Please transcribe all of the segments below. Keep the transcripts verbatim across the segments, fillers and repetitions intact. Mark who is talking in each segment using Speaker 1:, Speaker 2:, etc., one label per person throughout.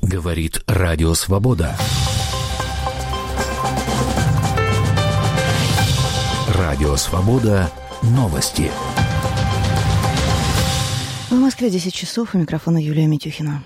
Speaker 1: Говорит Радио Свобода. Радио Свобода. Новости.
Speaker 2: В Москве десять часов. У микрофона Юлия Митюхина.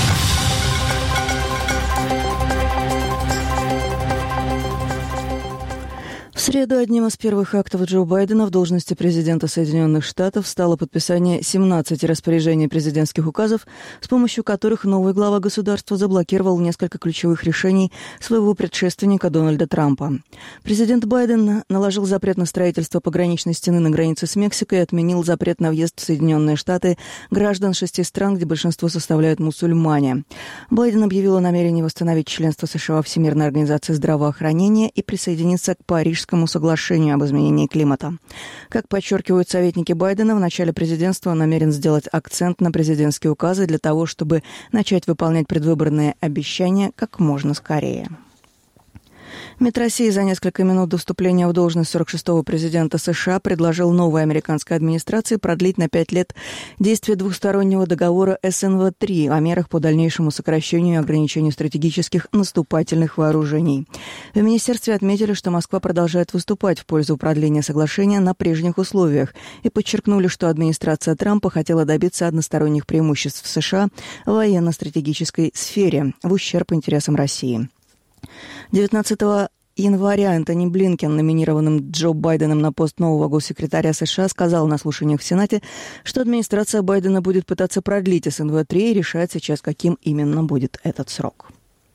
Speaker 2: В среду одним из первых актов Джо Байдена в должности президента Соединенных Штатов стало подписание семнадцати распоряжений президентских указов, с помощью которых новый глава государства заблокировал несколько ключевых решений своего предшественника Дональда Трампа. Президент Байден наложил запрет на строительство пограничной стены на границе с Мексикой и отменил запрет на въезд в Соединенные Штаты граждан шести стран, где большинство составляют мусульмане. Байден объявил о намерении восстановить членство США во Всемирной организации здравоохранения и присоединиться к Парижскому соглашению об изменении климата. Как подчеркивают советники Байдена, в начале президентства он намерен сделать акцент на президентские указы для того, чтобы начать выполнять предвыборные обещания как можно скорее. МИД России за несколько минут до вступления в должность сорок шестого президента США предложил новой американской администрации продлить на пять лет действие двухстороннего договора эс эн вэ три о мерах по дальнейшему сокращению и ограничению стратегических наступательных вооружений. В министерстве отметили, что Москва продолжает выступать в пользу продления соглашения на прежних условиях и подчеркнули, что администрация Трампа хотела добиться односторонних преимуществ в США в военно-стратегической сфере в ущерб интересам России. девятнадцатого января Энтони Блинкен, номинированным Джо Байденом на пост нового госсекретаря США, сказал на слушаниях в Сенате, что администрация Байдена будет пытаться продлить эс эн вэ три и решать сейчас, каким именно будет этот срок.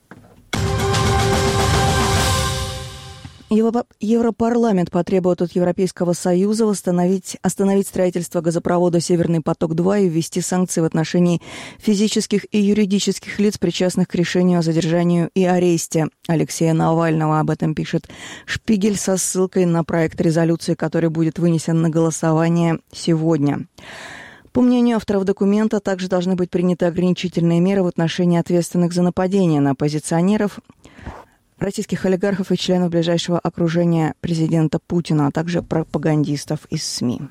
Speaker 2: Европарламент потребует от Европейского Союза восстановить, остановить строительство газопровода «Северный поток-два» и ввести санкции в отношении физических и юридических лиц, причастных к решению о задержании и аресте Алексея Навального. Об этом пишет «Шпигель» со ссылкой на проект резолюции, который будет вынесен на голосование сегодня. По мнению авторов документа, также должны быть приняты ограничительные меры в отношении ответственных за нападение на оппозиционеров, российских олигархов и членов ближайшего окружения президента Путина, а также пропагандистов из СМИ.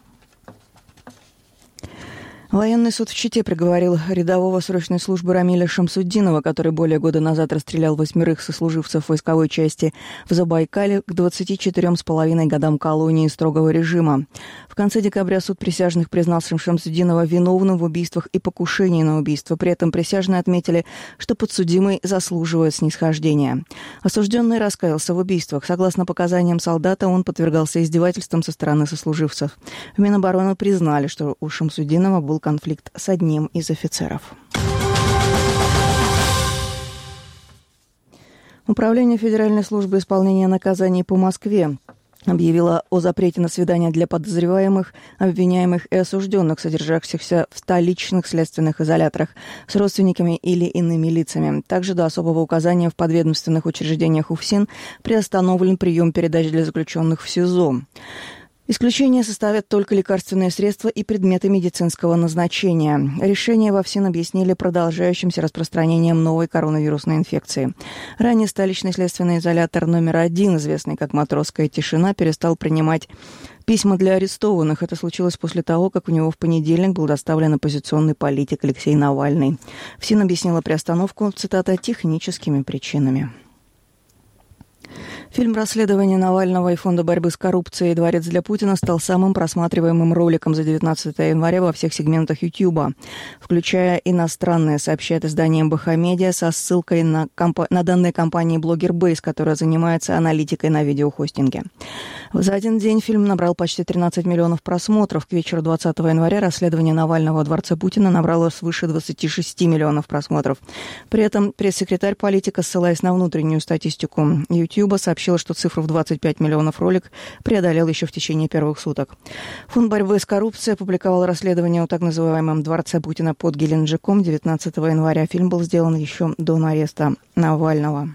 Speaker 2: Военный суд в Чите приговорил рядового срочной службы Рамиля Шамсутдинова, который более года назад расстрелял восьмерых сослуживцев войсковой части в Забайкале, к двадцати четырем с половиной годам колонии строгого режима. В конце декабря суд присяжных признал Шамсутдинова виновным в убийствах и покушении на убийство. При этом присяжные отметили, что подсудимый заслуживает снисхождения. Осужденный раскаялся в убийствах. Согласно показаниям солдата, он подвергался издевательствам со стороны сослуживцев. В Минобороны признали, что у Шамсутдинова был конфликт с одним из офицеров. Управление Федеральной службы исполнения наказаний по Москве объявила о запрете на свидания для подозреваемых, обвиняемых и осужденных, содержащихся в столичных следственных изоляторах с родственниками или иными лицами. Также до особого указания в подведомственных учреждениях УФСИН приостановлен прием передач для заключенных в СИЗО. Исключение составят только лекарственные средства и предметы медицинского назначения. Решение во ФСИН объяснили продолжающимся распространением новой коронавирусной инфекции. Ранее столичный следственный изолятор номер один, известный как «Матросская тишина», перестал принимать письма для арестованных. Это случилось после того, как у него в понедельник был доставлен оппозиционный политик Алексей Навальный. ФСИН объяснила приостановку, цитата, «техническими причинами». Фильм «Расследование Навального» и Фонда борьбы с коррупцией «Дворец для Путина» стал самым просматриваемым роликом за девятнадцатое января во всех сегментах Ютьюба, включая иностранные, сообщает издание эм бэ ха Медиа со ссылкой на, комп... на данные компании Blogger Base, которая занимается аналитикой на видеохостинге. За один день фильм набрал почти тринадцать миллионов просмотров. К вечеру двадцатого января «Расследование Навального во Дворце Путина» набрало свыше двадцати шести миллионов просмотров. При этом пресс-секретарь политика, ссылаясь на внутреннюю статистику Ютьюба, сообщил, что цифру в двадцать пять миллионов ролик преодолел еще в течение первых суток. Фонд борьбы с коррупцией опубликовал расследование о так называемом «Дворце Путина» под Геленджиком девятнадцатого января. Фильм был сделан еще до ареста Навального.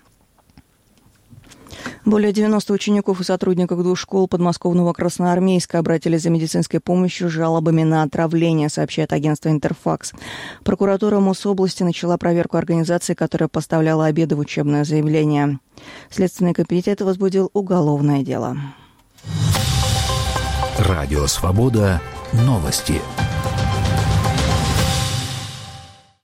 Speaker 2: Более девяноста учеников и сотрудников двух школ подмосковного Красноармейска обратились за медицинской помощью с жалобами на отравление, сообщает агентство «Интерфакс». Прокуратура Мособласти начала проверку организации, которая поставляла обеды в учебное заведение. Следственный комитет возбудил уголовное дело.
Speaker 1: Радио «Свобода». Новости.